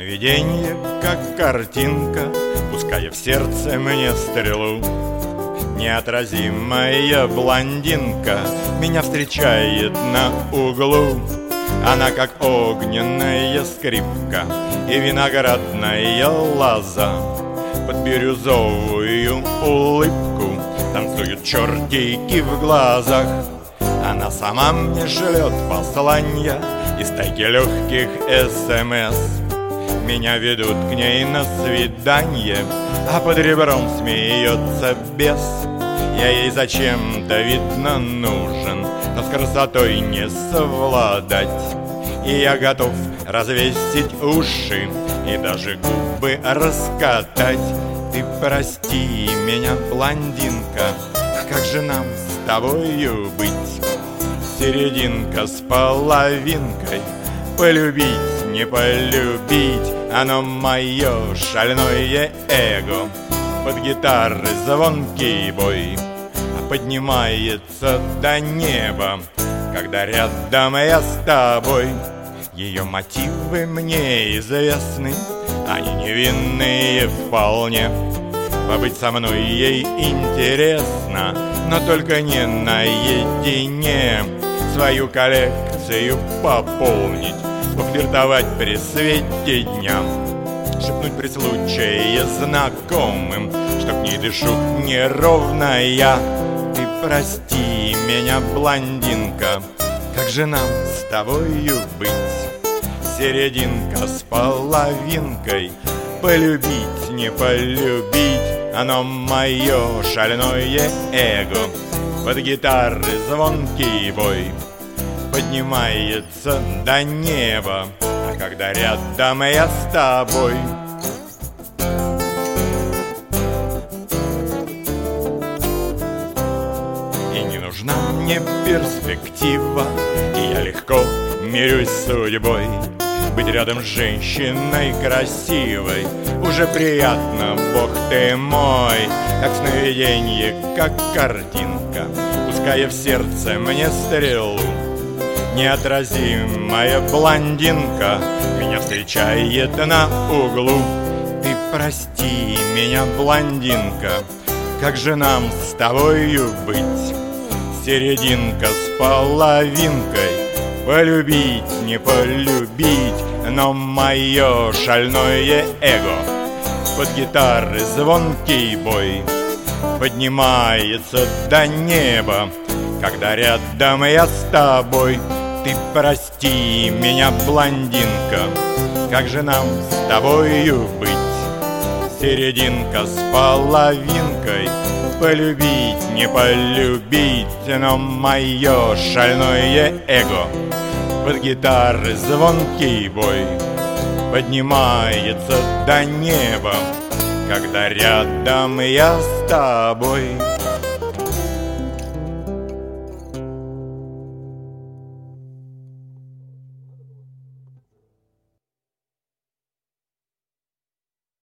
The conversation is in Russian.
сновиденье, как картинка, пуская в сердце мне стрелу. Неотразимая блондинка меня встречает на углу. Она как огненная скрипка и виноградная лоза. Под бирюзовую улыбку танцуют чертики в глазах. Она сама мне шлет посланья из тайги легких СМС. Меня ведут к ней на свидание, а под ребром смеется бес. Я ей зачем-то, видно, нужен, но с красотой не совладать. И я готов развесить уши и даже губы раскатать. Ты прости меня, блондинка, как же нам с тобою быть? Серединка с половинкой, полюбить, не полюбить. Оно мое шальное эго, под гитары звонкий бой поднимается до неба, когда рядом я с тобой. Ее мотивы мне известны, они невинные вполне. Побыть со мной ей интересно, но только не наедине. Свою коллекцию пополнить, пофлиртовать при свете дня, шепнуть при случае знакомым, что к ней дышу неровно я. Ты прости меня, блондинка, как же нам с тобою быть? Серединка с половинкой, полюбить, не полюбить. Оно мое шальное эго, под гитары звонкий бой поднимается до неба, а когда рядом я с тобой. И не нужна мне перспектива, и я легко мирюсь с судьбой. Быть рядом с женщиной красивой уже приятно, бог ты мой. Как сновиденье, как картинка, пуская в сердце мне стрелу. Неотразимая блондинка меня встречает на углу. Ты прости меня, блондинка, как же нам с тобою быть? Серединка с половинкой, полюбить, не полюбить. Но мое шальное эго, под гитары звонкий бой поднимается до неба, когда рядом я с тобой. Ты прости меня, блондинка, как же нам с тобою быть? Серединка с половинкой, полюбить, не полюбить. Но мое шальное эго, под гитары звонкий бой поднимается до неба, когда рядом я с тобой.